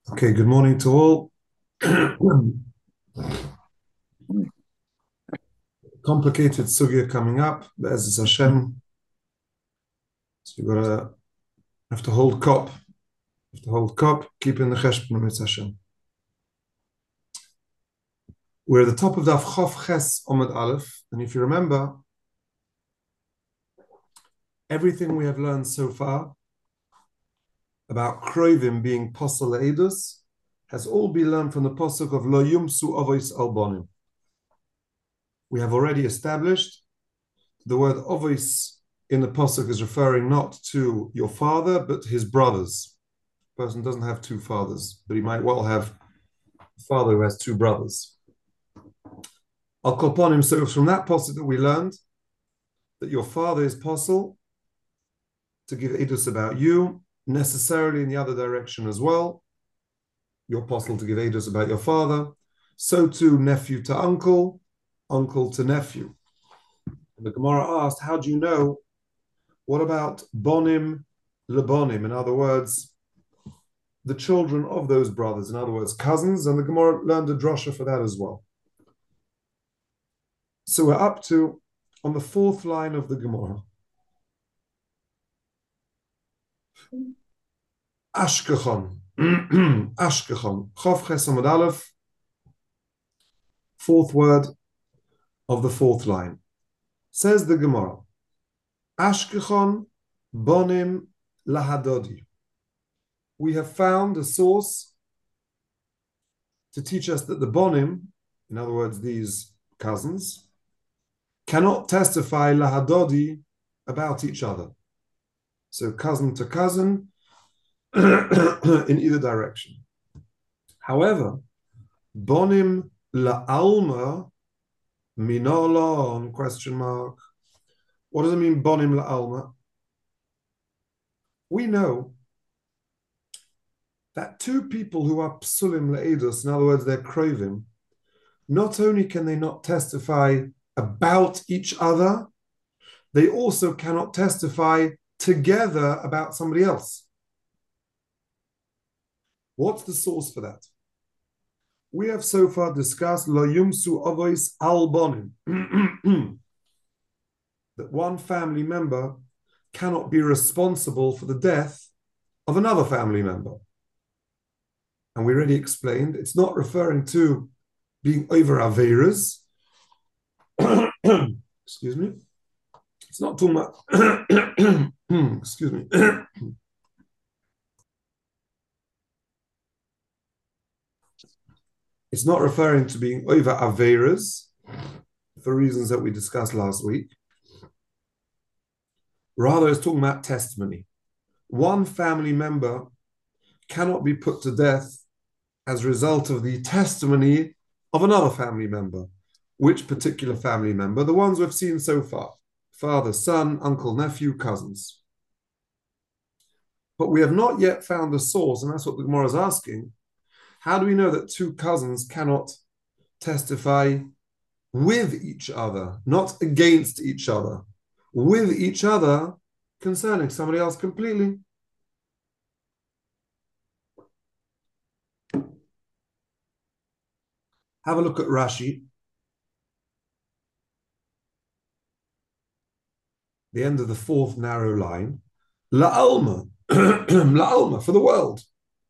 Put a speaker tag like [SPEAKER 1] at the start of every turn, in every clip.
[SPEAKER 1] Okay, good morning to all. Complicated sugya coming up, Be'ezus Hashem. So you have to hold kop. Keep in the cheshbon with Hashem. We're at the top of Daf Chof Ches Omid Aleph, and if you remember, everything we have learned so far about Krovim being posel le'edus has all been learned from the posuk of Lo Yumsu Ovois Al Bonim. We have already established the word Ovois in the posuk is referring not to your father, but his brothers. The person doesn't have two fathers, but he might well have a father who has two brothers. Al Koponim, so from that posuk that we learned that your father is posel to give edus about you, necessarily in the other direction as well. You're posel to give edus about your father. So too, nephew to uncle, uncle to nephew. And the Gemara asked, how do you know? What about bonim lebonim? In other words, the children of those brothers, in other words, cousins, and the Gemara learned a drasha for that as well. So we're up to, on the fourth line of the Gemara, Ashkechon, Ashkechon, Chof Ches Amud Aleph, fourth word of the fourth line. Says the Gemara, Ashkechon bonim lahadodi. We have found a source to teach us that the bonim, in other words, these cousins, cannot testify lahadodi about each other. So cousin to cousin in either direction. However, bonim la'alma minolon question mark. What does it mean, bonim la'alma? We know that two people who are psulim le'edus, in other words, they're krovim, not only can they not testify about each other, they also cannot testify together about somebody else. What's the source for that? We have so far discussed lo yumsu avois al bonim, that one family member cannot be responsible for the death of another family member. And we already explained it's not referring to being over averas. Excuse me. It's not talking about excuse me. It's not referring to being over averas for reasons that we discussed last week. Rather, it's talking about testimony. One family member cannot be put to death as a result of the testimony of another family member. Which particular family member? The ones we've seen so far. Father, son, uncle, nephew, cousins. But we have not yet found the source, and that's what the Gemara is asking. How do we know that two cousins cannot testify with each other, not against each other, with each other concerning somebody else completely? Have a look at Rashi. The end of the fourth narrow line. La'alma, la'alma, for the world.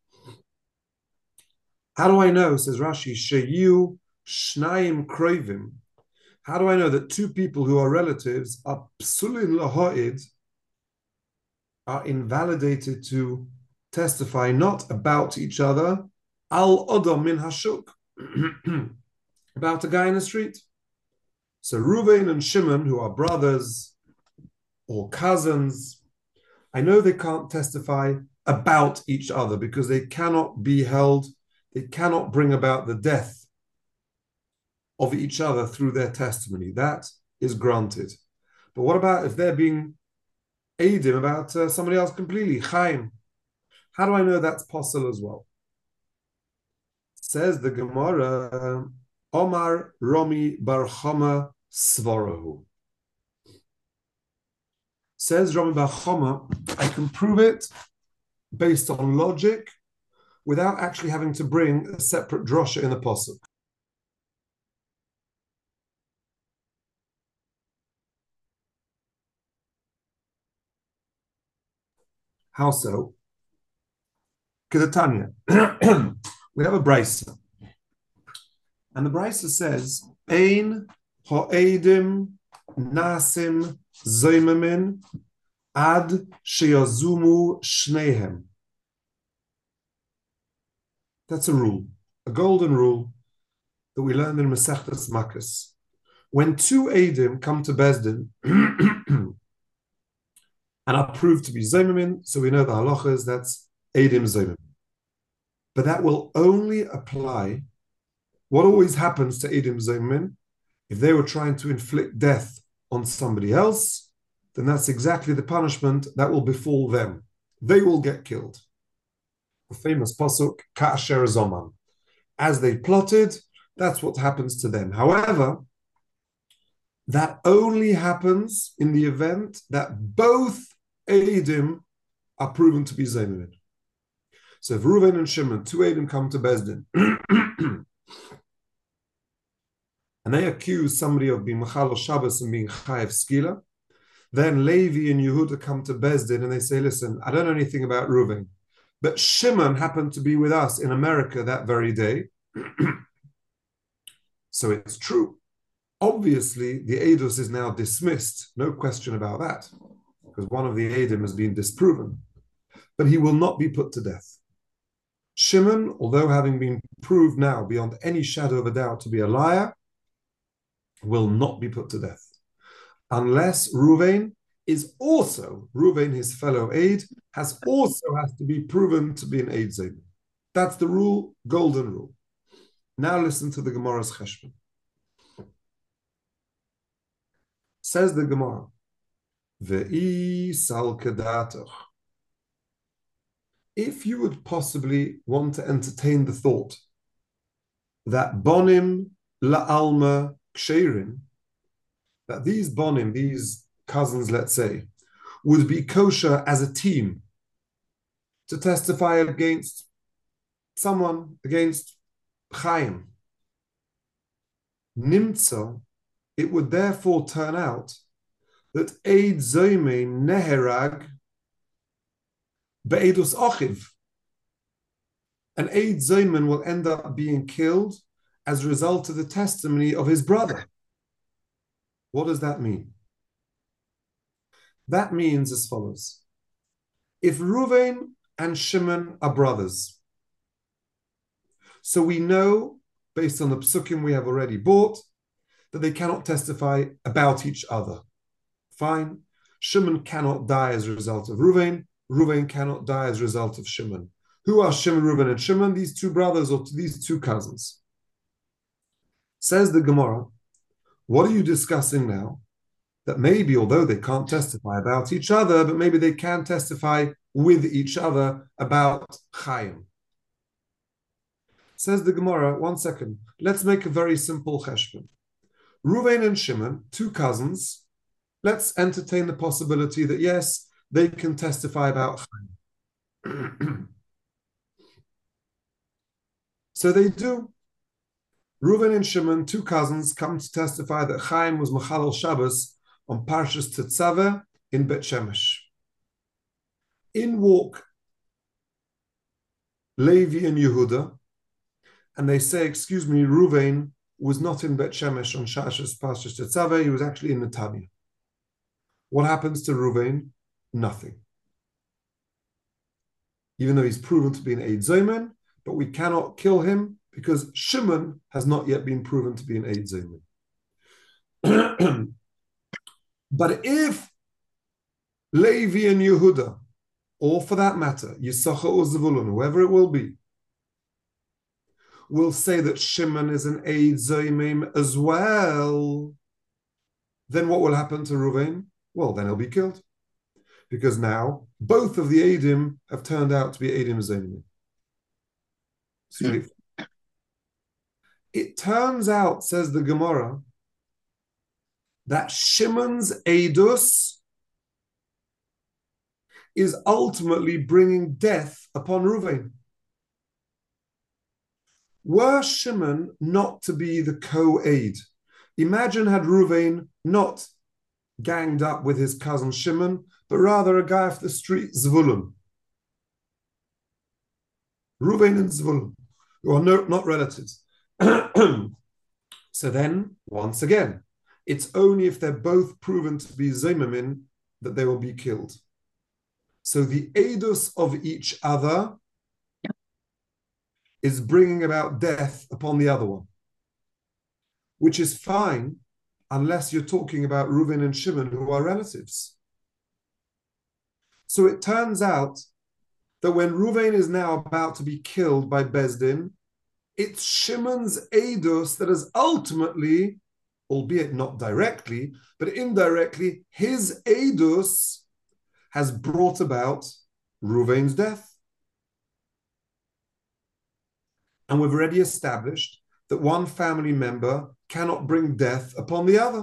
[SPEAKER 1] How do I know, says Rashi, sheyu shnayim krovim? How do I know that two people who are relatives are psulin laha'id, are invalidated to testify not about each other, al odom min hashuk, about a guy in the street? So Reuven and Shimon, who are brothers or cousins, I know they can't testify about each other because they cannot be held, they cannot bring about the death of each other through their testimony. That is granted. But what about if they're being aidim about somebody else completely, Chaim? How do I know that's possible as well? Says the Gemara, Omar Romi Bar Chama Svarahu. Says Rami Bar Chama, I can prove it based on logic without actually having to bring a separate drosha in the pasuk. How so? Kedatanya. We have a brisa, and the brisa says, "Ein ha'edim nasim zoimamin ad sheyazumu shnehem." That's a rule, a golden rule that we learned in Masechtas Makkas. When two Eidim come to Bezdin and are proved to be Zomamin, so we know the halachas, that's Eidim Zomamin. But that will only apply. What always happens to Eidim Zomamin, if they were trying to inflict death on somebody else, then that's exactly the punishment that will befall them. They will get killed. The famous pasuk, Ka'asher Zoman. As they plotted, that's what happens to them. However, that only happens in the event that both Eidim are proven to be Zaymin. So if Reuven and Shimon, two Eidim, come to Bezdin, and they accuse somebody of being Machal Shabbos and being Chayev Skila, then Levi and Yehuda come to Bezdin and they say, listen, I don't know anything about Reuven, but Shimon happened to be with us in America that very day. So it's true. Obviously, the Eidos is now dismissed. No question about that, because one of the Eidim has been disproven. But he will not be put to death. Shimon, although having been proved now beyond any shadow of a doubt to be a liar, will not be put to death. Unless Reuven is also, Reuven, his fellow Eid, has to be proven to be an Eid Zayin. That's the rule, golden rule. Now listen to the Gemara's Cheshbon. Says the Gemara, Ve'i sal kedatoch. If you would possibly want to entertain the thought that bonim la'alma ksherin, that these bonim, these cousins, let's say, would be kosher as a team to testify against someone, against Chaim, nimtza, it would therefore turn out that Eid Zoyme Neherag Be'edus Achiv. An Eid Zoyman will end up being killed as a result of the testimony of his brother. What does that mean? That means as follows. If Reuven and Shimon are brothers, so we know, based on the psukim we have already bought, that they cannot testify about each other. Fine. Shimon cannot die as a result of Reuven. Reuven cannot die as a result of Shimon. Who are Shimon, Reuven, and Shimon? These two brothers or these two cousins. Says the Gemara, what are you discussing now? That maybe, although they can't testify about each other, but maybe they can testify with each other about Chaim. Says the Gemara, 1 second, let's make a very simple cheshbon. Reuven and Shimon, two cousins, let's entertain the possibility that yes, they can testify about Chaim. So they do. Reuven and Shimon, two cousins, come to testify that Chaim was Machal Shabbos on Parshas Tetzaveh in Bet Shemesh. In walk Levi and Yehuda, and they say, excuse me, Reuven was not in Bet Shemesh on Parshas Tetzaveh, he was actually in Netanya. What happens to Reuven? Nothing. Even though he's proven to be an Eid Zoyman, but we cannot kill him because Shimon has not yet been proven to be an Eid Zoyman. But if Levi and Yehuda, or for that matter, Yisachar or Zevulun, whoever it will be, will say that Shimon is an Eid Zoyim as well, then what will happen to Reuven? Well, then he'll be killed. Because now both of the Eidim have turned out to be Eidim Zoyim. It turns out, says the Gemara, that Shimon's Eidus is ultimately bringing death upon Reuven. Were Shimon not to be the co-aid? Imagine had Ruvain not ganged up with his cousin Shimon, but rather a guy off the street, Zvulun. Ruvain and Zvulun, who are not relatives. So then, once again, it's only if they're both proven to be Zaymamin that they will be killed. So the edus of each other is bringing about death upon the other one, which is fine unless you're talking about Reuven and Shimon, who are relatives. So it turns out that when Reuven is now about to be killed by Bezdin, it's Shimon's edus that is ultimately, albeit not directly, but indirectly, his edus has brought about Reuven's death. And we've already established that one family member cannot bring death upon the other.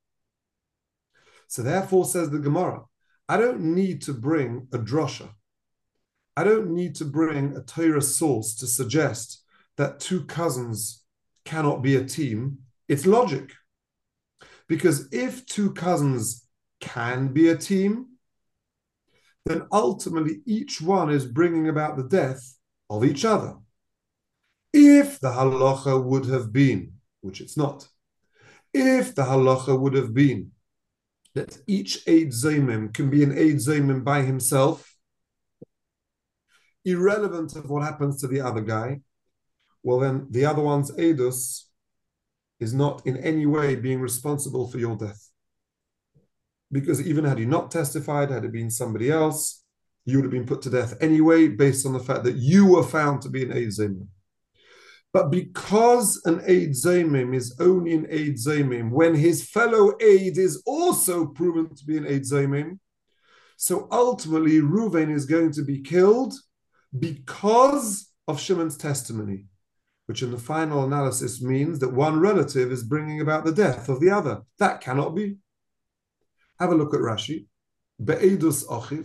[SPEAKER 1] So therefore, says the Gemara, I don't need to bring a drosha. I don't need to bring a Torah source to suggest that two cousins cannot be a team. It's logic. Because if two cousins can be a team, then ultimately each one is bringing about the death of each other. If the halacha would have been, which it's not, if the halacha would have been that each Eid Zaymim can be an Eid Zaymim by himself, irrelevant of what happens to the other guy, well then the other one's Eidus is not in any way being responsible for your death. Because even had he not testified, had it been somebody else, you would have been put to death anyway, based on the fact that you were found to be an Eid Zaymim. But because an Eid Zaymim is only an Eid Zaymim when his fellow Eid is also proven to be an Eid Zaymim, so ultimately Reuven is going to be killed because of Shimon's testimony, which in the final analysis means that one relative is bringing about the death of the other. That cannot be. Have a look at Rashi. Be'edus achiv.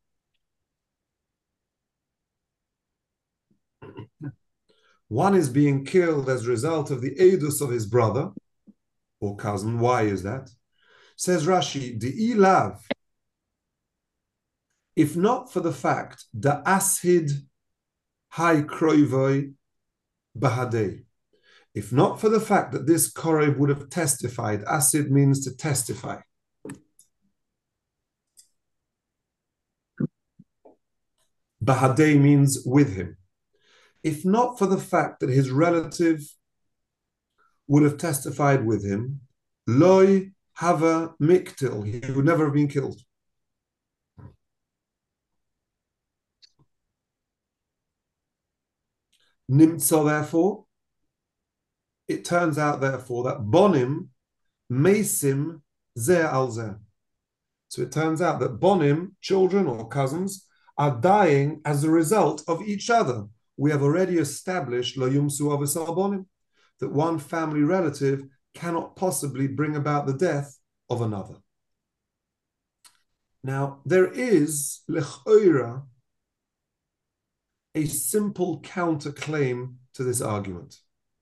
[SPEAKER 1] One is being killed as a result of the edus of his brother or cousin. Why is that? Says Rashi, Di'i lav. If not for the fact da ashid hai kroivoi bahadei. If not for the fact that this Korev would have testified, asid means to testify. Bahadei means with him. If not for the fact that his relative would have testified with him, loy hava miktil, he would never have been killed. Nimtza, therefore, it turns out, therefore, that bonim mesim zeh al zeh. So it turns out that bonim, children or cousins, are dying as a result of each other. We have already established lo yumsu avos al bonim, that one family relative cannot possibly bring about the death of another. Now, there is lechoira a simple counterclaim to this argument.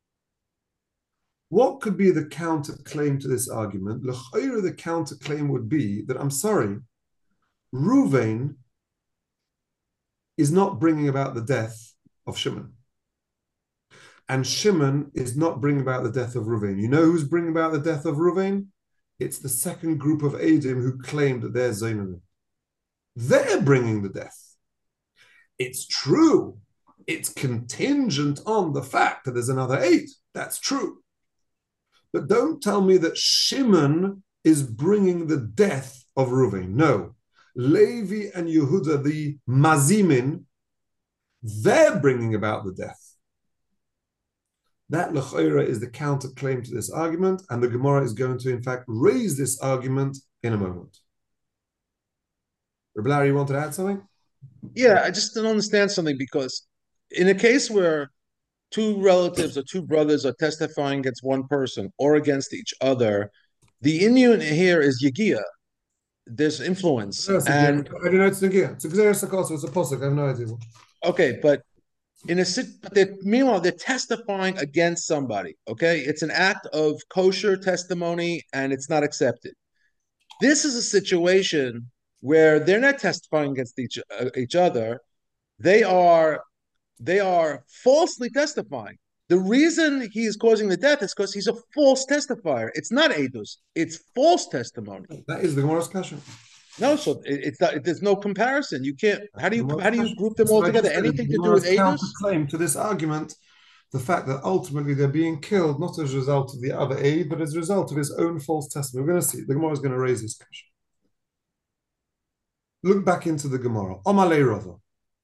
[SPEAKER 1] What could be the counterclaim to this argument? Lechoira, the counterclaim would be that, I'm sorry, Reuven is not bringing about the death of Shimon. And Shimon is not bringing about the death of Reuven. You know who's bringing about the death of Reuven? It's the second group of Eidim who claim that they're Zaymim. They're bringing the death. It's true. It's contingent on the fact that there's another Eid. That's true. But don't tell me that Shimon is bringing the death of Reuven. No. Levi and Yehuda, the Mazimin, they're bringing about the death. That l'choira is the counterclaim to this argument, and the Gemara is going to, in fact, raise this argument in a moment. Reb Larry, you wanted to add something?
[SPEAKER 2] Yeah, I just don't understand something, because in a case where two relatives or two brothers are testifying against one person or against each other, the Indian here is Yagia. There's influence.
[SPEAKER 1] No, it's
[SPEAKER 2] And
[SPEAKER 1] I don't know it's Nagia. It's a Gzeres Sakos, it's a Posuk, I have no idea.
[SPEAKER 2] okay, but Meanwhile, they're testifying against somebody. Okay, it's an act of kosher testimony, and it's not accepted. This is a situation where they're not testifying against each other. They are they are falsely testifying. The reason he is causing the death is because he's a false testifier. It's not edus; it's false testimony.
[SPEAKER 1] That is the Gemara's question.
[SPEAKER 2] No, so it's not. There's no comparison. You can't. How do you group them
[SPEAKER 1] So
[SPEAKER 2] all
[SPEAKER 1] I
[SPEAKER 2] together?
[SPEAKER 1] just said the
[SPEAKER 2] Anything to do with
[SPEAKER 1] Gemara's
[SPEAKER 2] edus?
[SPEAKER 1] counterclaim to this argument, the fact that ultimately they're being killed not as a result of the other aid, but as a result of his own false testimony. We're going to see. The Gemara is going to raise this question. Look back into the Gemara. Omalei Rava.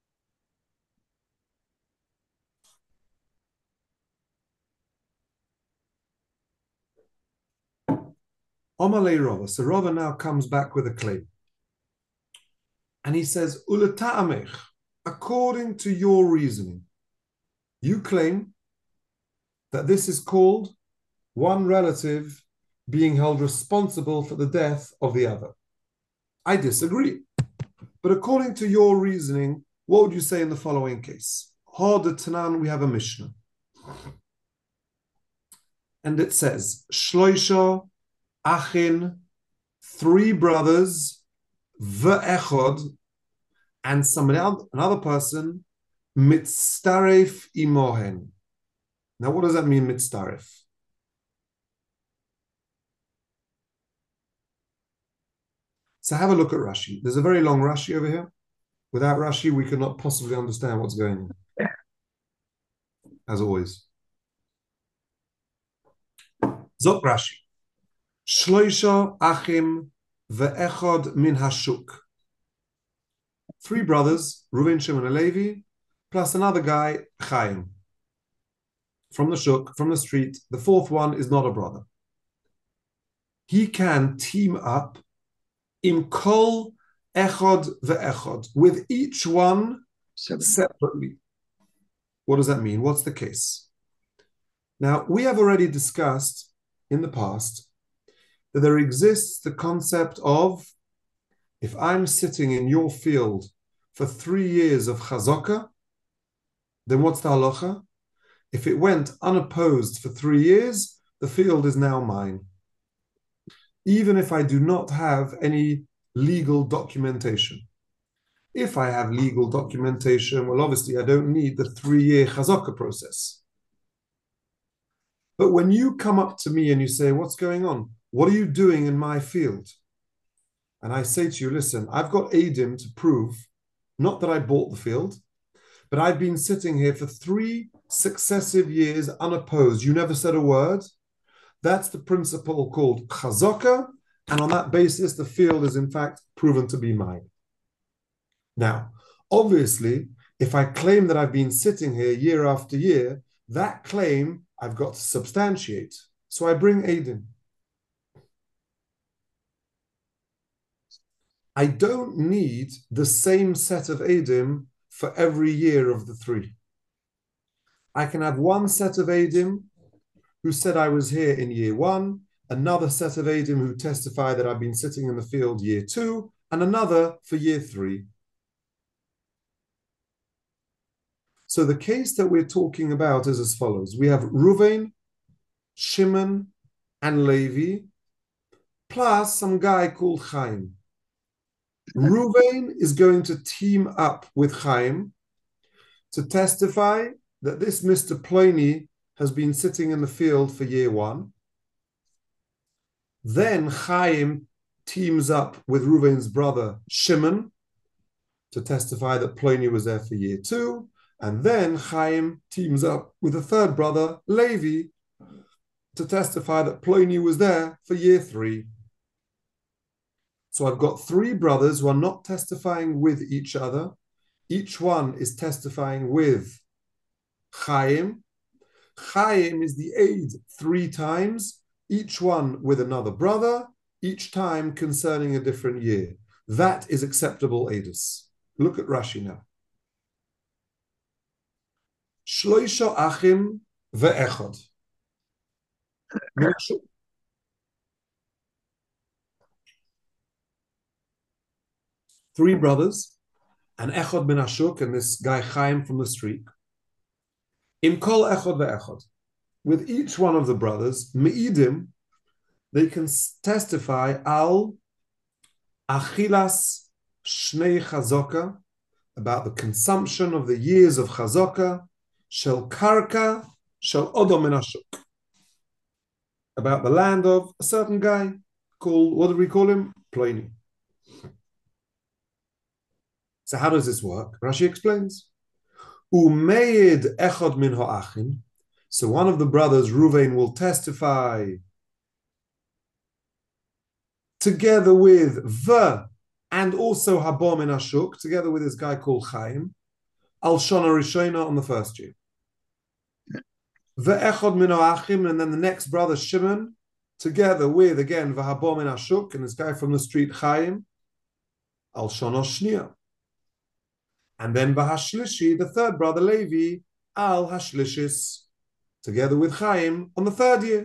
[SPEAKER 1] Omalei Rava. So Rava now comes back with a claim. And he says, Ulata'amech, according to your reasoning, you claim that this is called one relative being held responsible for the death of the other. I disagree. But according to your reasoning, what would you say in the following case? Hod Tanan, we have a Mishnah. And it says, Shloisha, Achin, 3 brothers, Ve'echod, and another person, Mitztaref imohen. Now, what does that mean, Mitztaref? So have a look at Rashi. There's a very long Rashi over here. Without Rashi, we could not possibly understand what's going on. As always. Zok Rashi. Shloisha achim ve'echod min hashuk. 3 brothers, Reuven, Shimon, and Levi, plus another guy, Chaim. From the shuk, from the street. The 4th one is not a brother. He can team up im kol echod ve'echod, with each one separately. What does that mean? What's the case? Now, we have already discussed in the past that there exists the concept of, if I'm sitting in your field for 3 years of chazaka, then what's the halacha? If it went unopposed for 3 years, the field is now mine. Even if I do not have any legal documentation. If I have legal documentation, well, obviously I don't need the 3-year chazaka process. But when you come up to me and you say, what's going on? What are you doing in my field? And I say to you, listen, I've got Eidim to prove, not that I bought the field, but I've been sitting here for 3 successive years unopposed. You never said a word. That's the principle called chazaka, and on that basis, the field is in fact proven to be mine. Now, obviously, if I claim that I've been sitting here year after year, that claim I've got to substantiate. So I bring Eidim. I don't need the same set of Eidim for every year of the 3. I can have one set of Eidim who said I was here in year 1, another set of Eidim who testify that I've been sitting in the field year 2, and another for year 3. So the case that we're talking about is as follows. We have Reuven, Shimon, and Levi, plus some guy called Chaim. Reuven is going to team up with Chaim to testify that this Mr. Pliny has been sitting in the field for year 1. Then Chaim teams up with Reuven's brother Shimon to testify that Pliny was there for year 2. And then Chaim teams up with a 3rd brother, Levi, to testify that Pliny was there for year 3. So I've got 3 brothers who are not testifying with each other. Each one is testifying with Chaim. Chaim is the aid 3 times, each one with another brother, each time concerning a different year. That is acceptable aidus. Look at Rashi now. Shloisha achim ve'echad. 3 brothers, and Echad ben Ashuk, and this guy Chaim from the street. In kol echod ve'echod, with each one of the brothers, me'idim, they can testify al achilas shnei chazaka, about the consumption of the years of chazaka, shel karka, shel odom min hashuk, about the land of a certain guy called, what do we call him? Pliny. So how does this work? Rashi explains. Umeid echad min ha'achin. So one of the brothers, Ruvain, will testify together with and also Habor min hashuk, together with this guy called Chaim, al shana rishona, on the first year. Ve'echad min ha'achim, and then the next brother Shimon, together with again V'habor min hashuk, and this guy from the street Chaim, al shana shnia. And then V'hashlishi, the third brother Levi, al hashlishis, together with Chaim on the third year.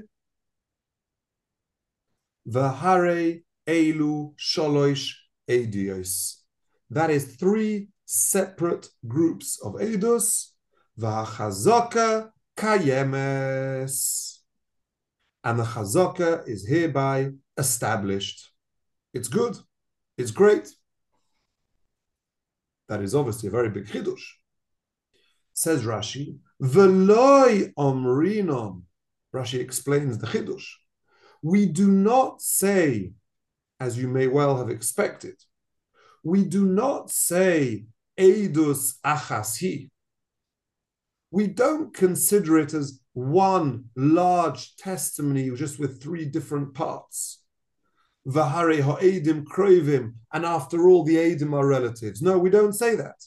[SPEAKER 1] V'harei elu sholosh edios. That is three separate groups of edus. V'hachazaka kayemes. And the chazaka is hereby established. It's good. It's great. That is obviously a very big chidush. Says Rashi, V'loi omrinon. Rashi explains the chidush. We do not say, as you may well have expected, we do not say edus achas hi. We don't consider it as one large testimony just with three different parts. V'harei ha'edim krovim, and after all, the edim are relatives. No, we don't say that.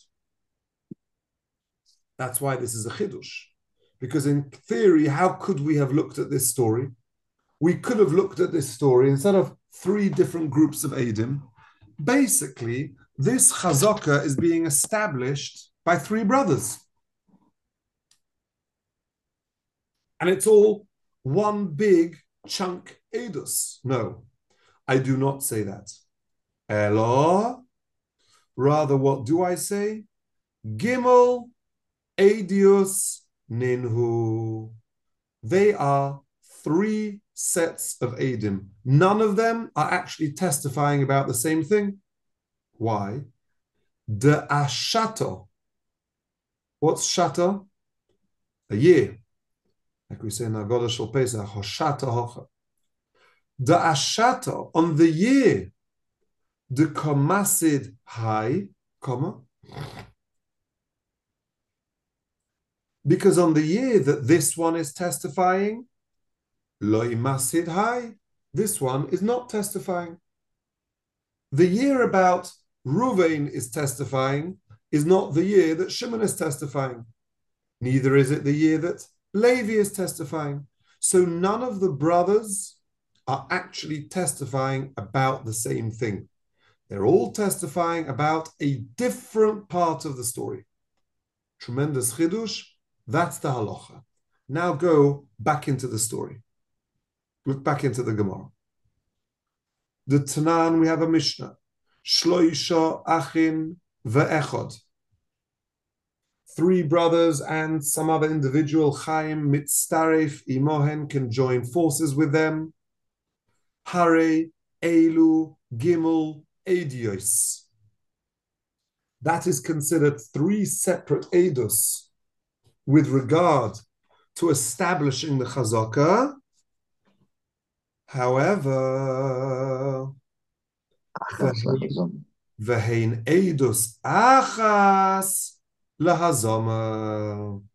[SPEAKER 1] That's why this is a chidush. Because in theory, how could we have looked at this story? We could have looked at this story instead of three different groups of edim. Basically, this chazaka is being established by three brothers. And it's all one big chunk edus. No. I do not say that. Elo, rather, what do I say? Gimel edius ninhu. They are three sets of edim. None of them are actually testifying about the same thing. Why? De ashato. What's shata? A year. Like we say in Haggadah Shel Pesach, hoshata hocha. The ashata, on the year, the komasid high, comma, because on the year that this one is testifying, lo imasid high, this one is not testifying. The year about Ruvain is testifying is not the year that Shimon is testifying. Neither is it the year that Levi is testifying. So none of the brothers are actually testifying about the same thing. They're all testifying about a different part of the story. Tremendous chidush. That's the halacha. Now go back into the story. Look back into the Gemara. The Tanan, we have a Mishnah. Shloisha achin ve'echod. Three brothers and some other individual, Chaim mitztaref imohen, can join forces with them. Hare, Elu, Gimel, Edios. That is considered three separate edus with regard to establishing the chazaka. However, Vehein edus achas lahazama.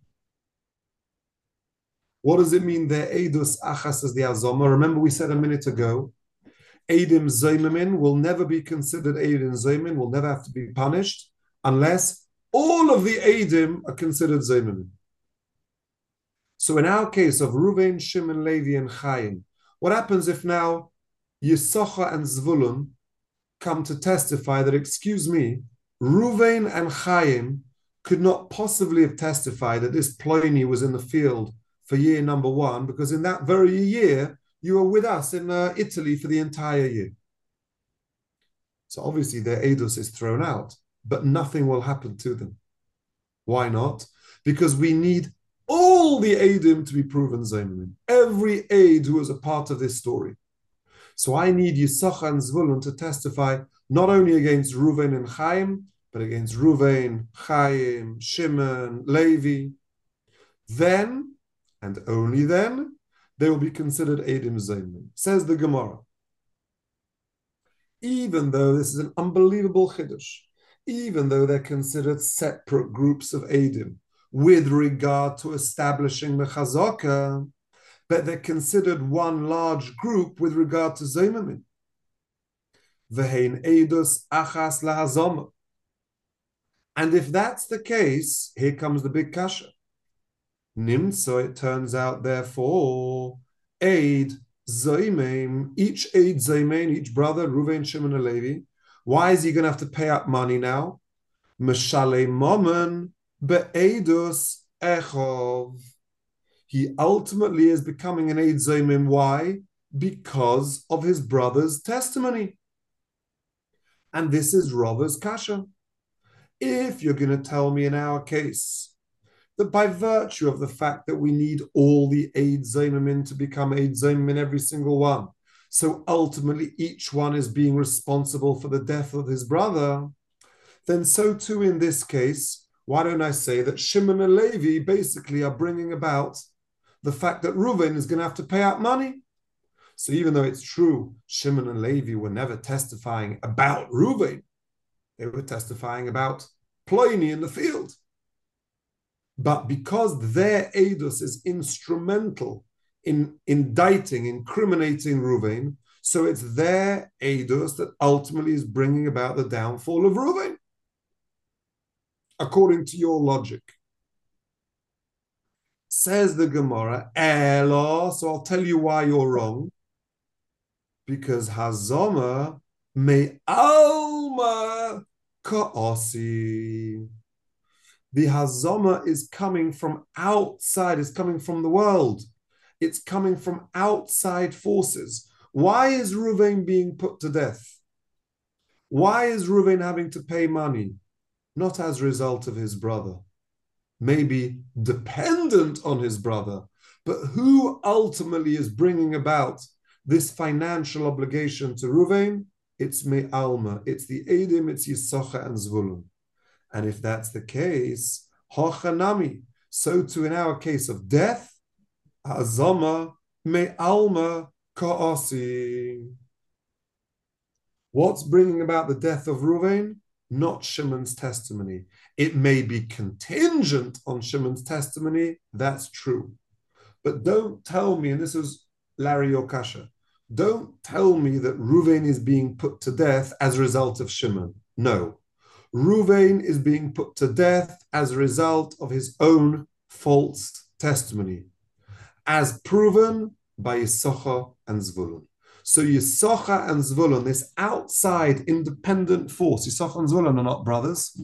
[SPEAKER 1] What does it mean there? Edus achas as the hazama. Remember, we said a minute ago, Edim Zaymimin will never be considered Edim Zaymin, will never have to be punished unless all of the Edim are considered Zaymimin. So in our case of Ruvain, Shimon, Levi, and Chaim, what happens if now Yisachar and Zvulun come to testify that, excuse me, Ruvain and Chaim could not possibly have testified that this Pliny was in the field for year number one, because in that very year, you were with us in Italy for the entire year. So obviously their edus is thrown out, but nothing will happen to them. Why not? Because we need all the Eidim to be proven Zaymamin. Every Eid who was a part of this story. So I need Yisachar and Zvulun to testify not only against Reuven and Chaim, but against Reuven, Chaim, Shimon, Levi. Then, and only then, they will be considered Eidim Zaymamin. Says the Gemara. Even though this is an unbelievable Chiddush, even though they're considered separate groups of Eidim with regard to establishing the Chazaka, but they're considered one large group with regard to Zaymamin. V'hein Eidus achas lahazama. And if that's the case, here comes the big kasha. So it turns out, therefore, Eid Zaymim, each Eid Zaymain, each brother, Reuven, Shimon, and Levi, why is he going to have to pay up money now? Meshale Mammon be'edus echov. He ultimately is becoming an Eid Zaymim. Why? Because of his brother's testimony. And this is Rava's kasha. If you're going to tell me in our case that by virtue of the fact that we need all the Eid Zaymamin to become Eid Zaymamin, every single one, so ultimately each one is being responsible for the death of his brother, then so too in this case, why don't I say that Shimon and Levi basically are bringing about the fact that Reuven is going to have to pay out money? So even though it's true, Shimon and Levi were never testifying about Reuven, they were testifying about Pliny in the field. But because their Eidos is instrumental in indicting, incriminating Reuven, so it's their Eidos that ultimately is bringing about the downfall of Reuven, according to your logic. Says the Gemara, Elo, so I'll tell you why you're wrong. Because Hazama me alma ka'asi. The Hazama is coming from outside, it's coming from the world. It's coming from outside forces. Why is Reuven being put to death? Why is Reuven having to pay money? Not as a result of his brother. Maybe dependent on his brother. But who ultimately is bringing about this financial obligation to Reuven? It's Me'alma. It's the Eidim, it's Yisachar and Zvulun. And if that's the case, Hochanami. So too in our case of death, Azama Me'alma Ka'asi. What's bringing about the death of Reuven? Not Shimon's testimony. It may be contingent on Shimon's testimony, that's true. But don't tell me, and this is Larry Yokasha, don't tell me that Reuven is being put to death as a result of Shimon. No. Reuven is being put to death as a result of his own false testimony, as proven by Yisachar and Zvulun. So Yisachar and Zvulun, this outside independent force, Yisachar and Zvulun are not brothers.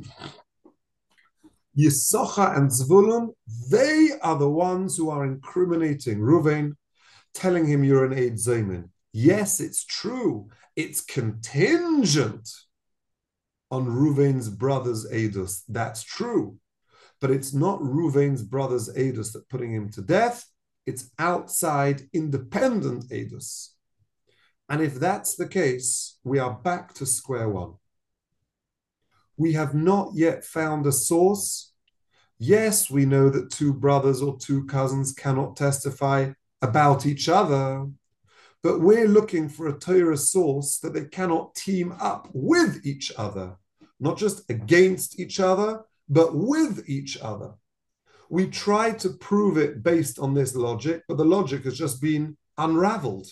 [SPEAKER 1] Yisachar and Zvulun, they are the ones who are incriminating Reuven, telling him you're an Eid Zaymin. Yes, it's true. It's contingent on Reuven's brother's Eidus. That's true. But it's not Reuven's brother's Eidus that putting him to death. It's outside independent Eidus. And if that's the case, we are back to square one. We have not yet found a source. Yes, we know that two brothers or two cousins cannot testify about each other, but we're looking for a Torah source that they cannot team up with each other, not just against each other, but with each other. We tried to prove it based on this logic, but the logic has just been unraveled.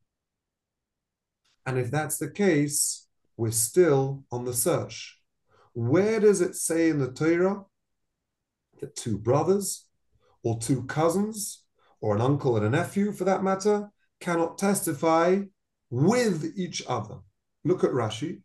[SPEAKER 1] And if that's the case, we're still on the search. Where does it say in the Torah that two brothers or two cousins or an uncle and a nephew, for that matter, cannot testify with each other? Look at Rashi.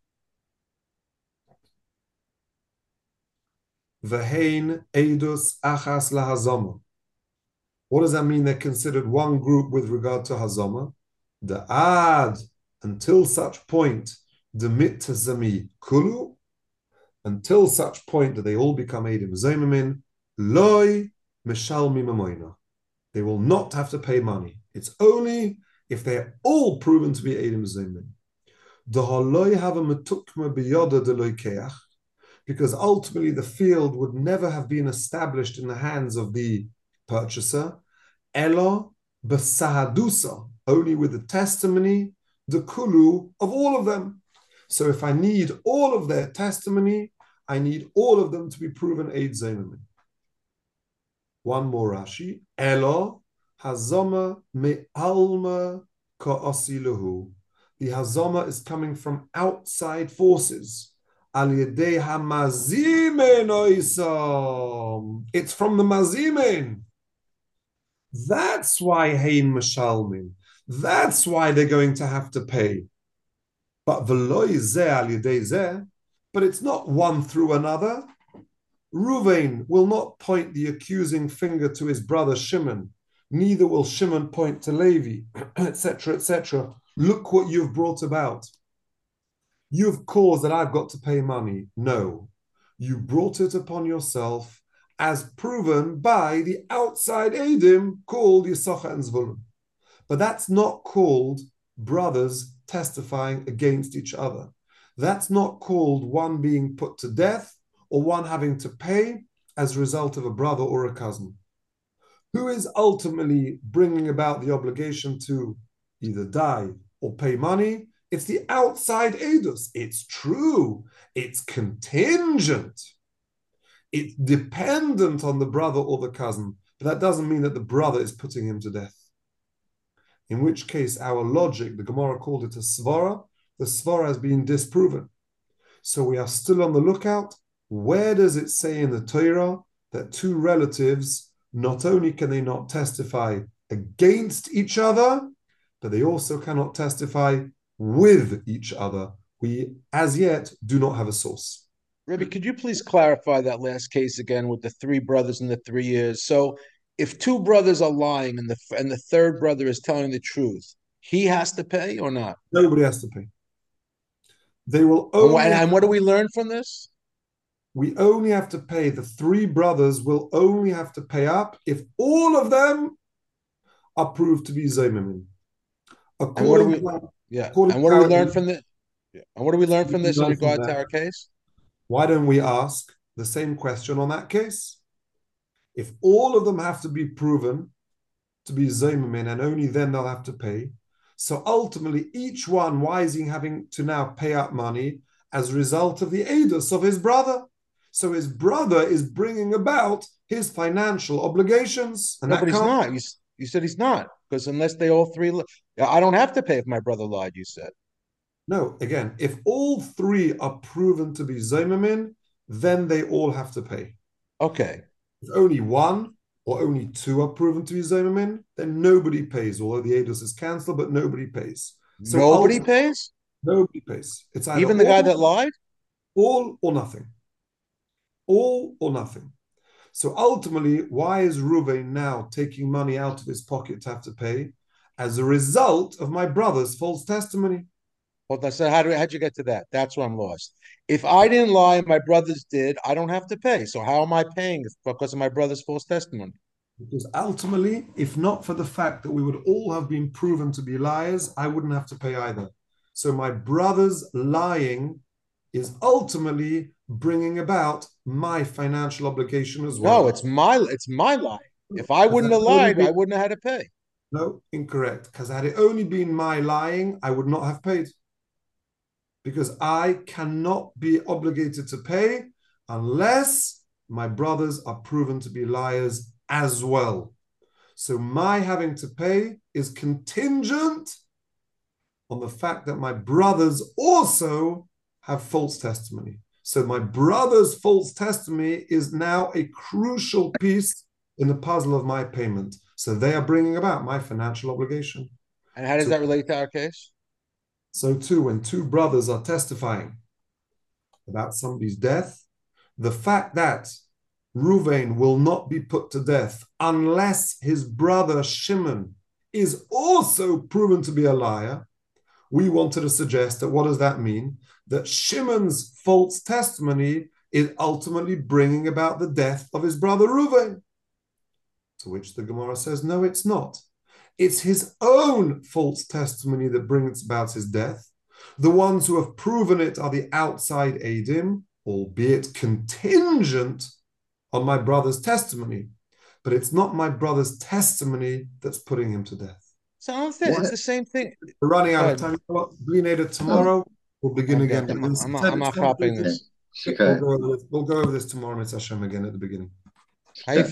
[SPEAKER 1] V'hein eidus achas lahazama. What does that mean? They're considered one group with regard to hazama. The ad, until such point, demit tazami kulu, until such point that they all become eidim zaymamin, loy Mishalmi Mamoina. They will not have to pay money. It's only if they're all proven to be Eidim Zimin. Because ultimately the field would never have been established in the hands of the purchaser. Elo Basahadusa, only with the testimony, the kulu of all of them. So if I need all of their testimony, I need all of them to be proven Eid Zaynamin. One more Rashi. Elo Hazama me'alma ka'asiluhu. The Hazama is coming from outside forces. Al yedei hamazimen oisam. It's from the mazimen. That's why hein mashalmin. That's why they're going to have to pay. But v'lo zeh al yedei zeh. But it's not one through another. Ruvain will not point the accusing finger to his brother Shimon, neither will Shimon point to Levi, etc., etc. Look what you've brought about. You've caused that I've got to pay money. No, you brought it upon yourself as proven by the outside Eidim called Yisachar and Zvulun. But that's not called brothers testifying against each other. That's not called one being put to death or one having to pay as a result of a brother or a cousin. Who is ultimately bringing about the obligation to either die or pay money? It's the outside edus. It's true. It's contingent. It's dependent on the brother or the cousin, but that doesn't mean that the brother is putting him to death. In which case, our logic, the Gemara called it a svara, the svara has been disproven. So we are still on the lookout. Where does it say in the Torah that two relatives, not only can they not testify against each other, but they also cannot testify with each other? We, as yet, do not have a source.
[SPEAKER 2] Rebbe, could you please clarify that last case again with the three brothers in the 3 years? So if two brothers are lying and the third brother is telling the truth, he has to pay or not?
[SPEAKER 1] Nobody has to pay. They will only...
[SPEAKER 2] And what do we learn from this?
[SPEAKER 1] We only have to pay, the three brothers will only have to pay up if all of them are proved to be Zaymimin.
[SPEAKER 2] And what do we learn from this? And what do we learn from this in regard to our case?
[SPEAKER 1] Why don't we ask the same question on that case? If all of them have to be proven to be Zaymimin and only then they'll have to pay, so ultimately each one, why is he having to now pay up money as a result of the edus of his brother? So his brother is bringing about his financial obligations.
[SPEAKER 2] And no, but he's not. You said he's not, because unless they all three... I don't have to pay if my brother lied, you said.
[SPEAKER 1] No, again, if all three are proven to be Zaymimin, then they all have to pay.
[SPEAKER 2] Okay.
[SPEAKER 1] If only one or only two are proven to be Zaymimin, then nobody pays, although the edus is cancelled, but nobody pays.
[SPEAKER 2] So nobody pays?
[SPEAKER 1] Nobody pays. It's either
[SPEAKER 2] even the guy that lied?
[SPEAKER 1] All or nothing. All or nothing. So ultimately, why is Ruvain now taking money out of his pocket to have to pay? As a result of my brother's false testimony.
[SPEAKER 2] Well, so how'd you get to that? That's where I'm lost. If I didn't lie and my brothers did, I don't have to pay. So how am I paying because of my brother's false testimony?
[SPEAKER 1] Because ultimately, if not for the fact that we would all have been proven to be liars, I wouldn't have to pay either. So my brother's lying is ultimately bringing about my financial obligation as well.
[SPEAKER 2] No, it's my lie. If I wouldn't have lied, I wouldn't have had to pay.
[SPEAKER 1] No, incorrect. Because had it only been my lying, I would not have paid. Because I cannot be obligated to pay unless my brothers are proven to be liars as well. So my having to pay is contingent on the fact that my brothers also have false testimony. So my brother's false testimony is now a crucial piece in the puzzle of my payment. So they are bringing about my financial obligation.
[SPEAKER 2] And how does that relate to our case?
[SPEAKER 1] So too, when two brothers are testifying about somebody's death, the fact that Ruvain will not be put to death unless his brother Shimon is also proven to be a liar, we wanted to suggest that what does that mean? That Shimon's false testimony is ultimately bringing about the death of his brother Ruvain. To which the Gemara says, no, it's not. It's his own false testimony that brings about his death. The ones who have proven it are the outside Eidim, albeit contingent on my brother's testimony. But it's not my brother's testimony that's putting him to death.
[SPEAKER 2] So I understand.
[SPEAKER 3] What?
[SPEAKER 2] It's the same thing.
[SPEAKER 1] We're running out
[SPEAKER 2] Go
[SPEAKER 1] of
[SPEAKER 2] ahead.
[SPEAKER 1] time. You know what? Bli Neder tomorrow. We'll begin
[SPEAKER 2] Okay,
[SPEAKER 1] again.
[SPEAKER 2] I'm not copying
[SPEAKER 3] Okay.
[SPEAKER 2] this.
[SPEAKER 1] We'll go over this tomorrow, Mitzvah Hashem, again at the beginning.
[SPEAKER 2] How you